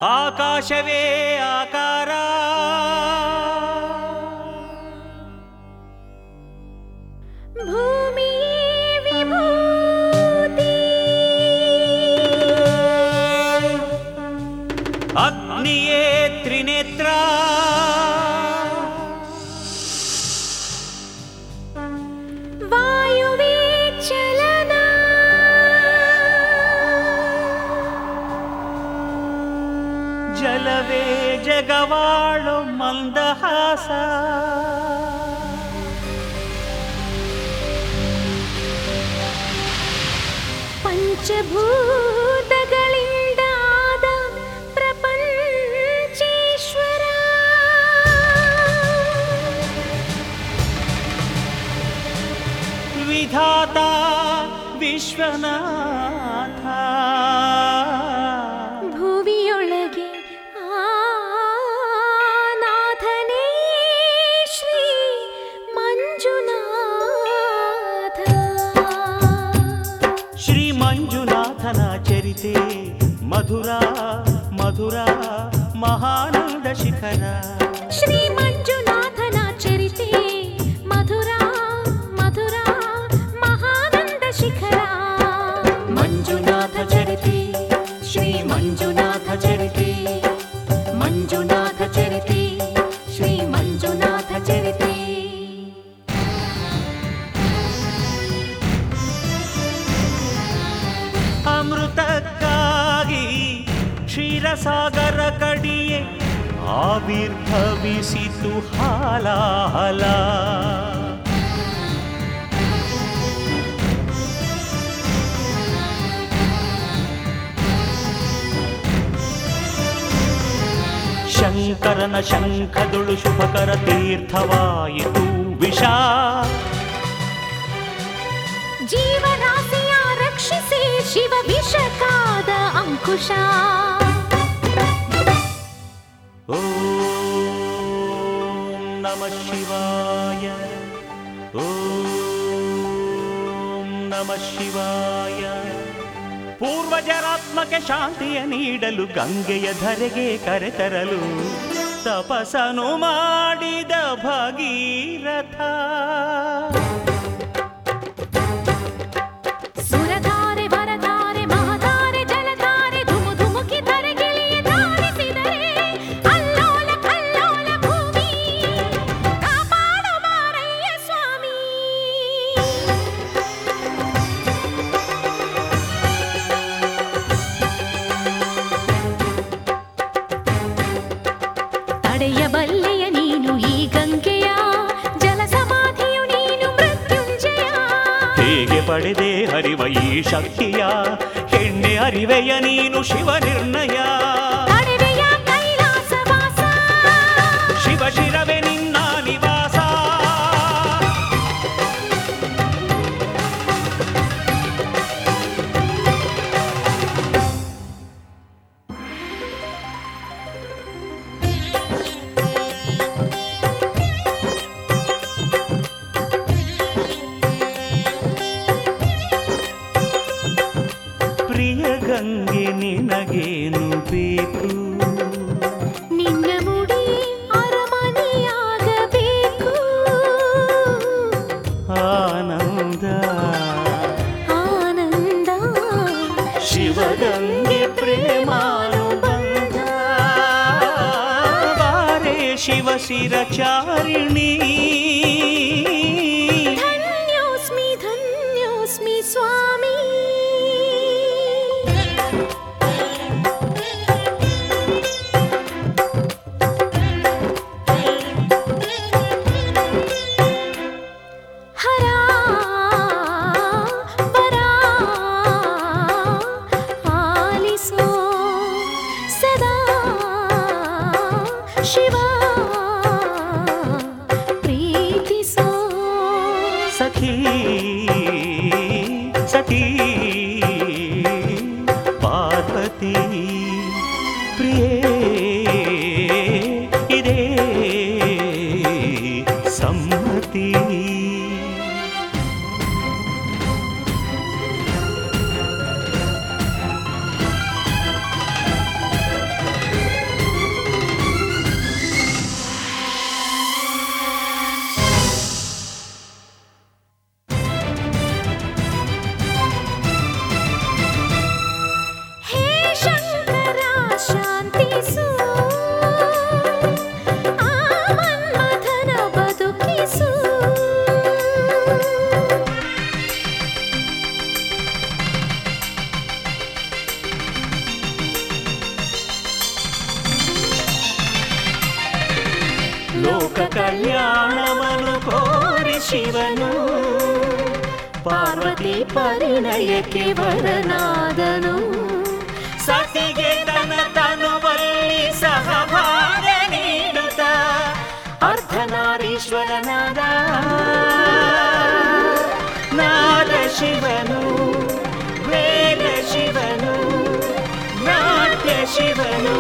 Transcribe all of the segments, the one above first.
ಆಕಾಶವೇ ಆಕಾರ ಭೂಮಿ ವಿಭೂತಿ ಅಗ್ನಿಯೇ ತ್ರಿನೇತ್ರ ವಾಯುವೇ ಚಲನ ಜಲವೇ ಜಗವಾಳು ಮಂದಹಾಸ ಪಂಚಭೂತಗಳಿಂದ ಆದ ಪ್ರಪಂಚೇಶ್ವರ ವಿಧಾತ ವಿಶ್ವನಾಥ ಭುವಿಯೊಳಗೆ ನಾಥನೇ ಶ್ರೀ ಮಂಜುನಾಥ ಶ್ರೀ ಮಂಜುನಾಥನ ಚರಿತೆ ಮಧುರ ಮಧುರ ಮಹಾನಂದ ಶಿಖರ ಶ್ರೀ ಮಂಜುನಾಥನ ಚರಿತೆ ಮಧುರ ಮಧುರ ಮಹಾನಂದ ಶಿಖರ ಮಂಜುನಾಥ ಚರಿತೆ ಶ್ರೀ ಮಂಜುನಾಥ ಚರಿತೆ ಮಂಜುನಾಥ ಚರಿತೆ ಶ್ರೀ ಮಂಜುನಾಥ ಚರಿತೆ ಅಮೃತಕ್ಕಾಗಿ ಕ್ಷೀರಸಾಗರ ಕಡಿಯೇ ಆವಿರ್ಭವಿಸಿತು ಹಾಲಾಹಲ ಶಂಕರನ ಶಂಖದುಳು ಶುಭಕರ ತೀರ್ಥವಾಯಿತು ವಿಷ ಜೀವರಾಶಿಯ ರಕ್ಷಿಸಿ ಶಿವ ವಿಷಕಾದ ಅಂಕುಶ ಓಂ ನಮಃ ಶಿವಾಯ ಓಂ ನಮಃ ಶಿವಾಯ ಪೂರ್ವಜರಾತ್ಮಕ್ಕೆ ಶಾಂತಿಯ ನೀಡಲು ಗಂಗೆಯ ಧರೆಗೆ ಕರೆತರಲು ತಪಸ್ಸನು ಮಾಡಿದ ಭಗೀರಥ ಸುರಧಾರೆ ವರಧಾರೆ ಮಹಧಾರೆ ಜಲಧಾರೆ ಧುಮು ಧುಮುಕಿ ಧರೆಗಿಳಿಯ ಧಾರಿಸಿದರೆ ಅಲ್ಲೋಲ ಕಲ್ಲೋಲ ಭೂಮಿ ಕಾಪಾಡು ಮಾರಯ್ಯ ಸ್ವಾಮಿ ತಡೆಯಬಲ್ಲೆಯ ನೀನು ಈ ಗಂಗೆಯ ಜಲ ಸಮಾಧಿಯು ನೀನು ಮೃತ್ಯುಂಜಯ ಹೇಗೆ ಪಡೆದೆ ಹರಿವ ಈ ಶಕ್ತಿಯ ಹೆಣ್ಣೆ ಅರಿವೆಯ ನೀನು ಶಿವ ನಿರ್ಣಯ ಅಡವೆಯ ಕೈಲಾಸವಾಸ ಶಿವ ಶಿರವೆ ನಿನ್ನ ನಿವಾಸ ಪ್ರಿಯ ಗಂಗೆ ನಿನಗೇನು ಬೇಕು ನಿನ್ನ ಮುಡಿ ಅರಮನೆಯಾಗಬೇಕು ಆನಂದ ಆನಂದ ಶಿವಗಂಗೆ ಪ್ರೇಮಾನುಬಂಧ ಬಾರೆ ಶಿವ ಶಿರಚಾರಿಣಿ ಧನ್ಯೋಸ್ಮಿ ಸ್ವಾಮಿ ಹರ ವರ ಆಲಿಸೋ ಸದಾ ಶಿವ ಪ್ರೀತಿಸೋ ಸಖಿ ಸಖಿ ಪಾರ್ವತಿ ಪ್ರಿಯೇ ಇದೇ ಸಮ್ಮತಿ ಲೋಕ ಕಲ್ಯಾಣವನು ಕೋರಿ ಶಿವನು ಪಾರ್ವತಿ ಪರಿಣಯಕ್ಕೆ ವರನಾದನು. ಸತಿಗೆ ತನ ತನುವಲ್ಲಿ ಸಹಭಾಗ ನೀಡುತ್ತ ಅರ್ಧನಾರೀಶ್ವರನಾದ ನಾದ ಶಿವನು, ವೇದ ಶಿವನು, ನಾಟ್ಯ ಶಿವನು.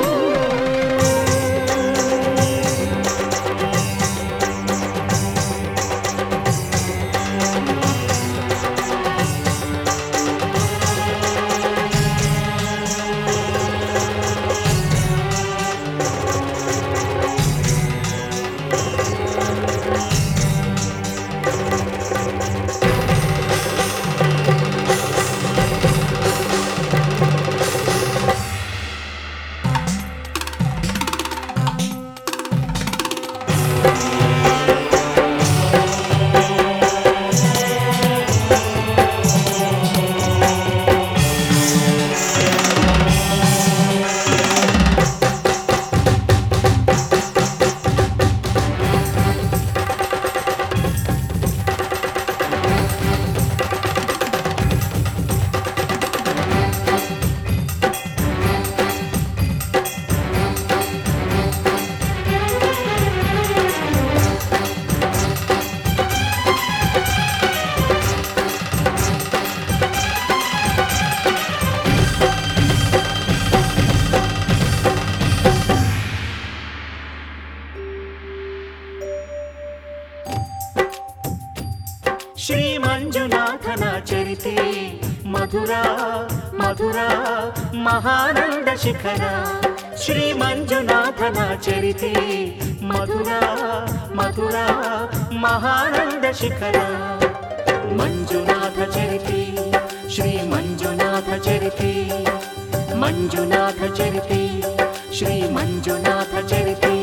ಶ್ರೀ ಮಂಜುನಾಥನ ಚರಿತೆ ಮಧುರ ಮಧುರ ಮಹಾನಂದ ಶಿಖರ. ಶ್ರೀ ಮಂಜುನಾಥನ ಚರಿತೆ ಮಧುರ ಮಧುರ ಮಹಾನಂದ ಶಿಖರ. ಮಂಜುನಾಥ ಚರಿತೆ ಶ್ರೀ ಮಂಜುನಾಥ ಚರಿತೆ, ಮಂಜುನಾಥ ಚರಿತೆ ಶ್ರೀ ಮಂಜುನಾಥ ಚರಿತೆ.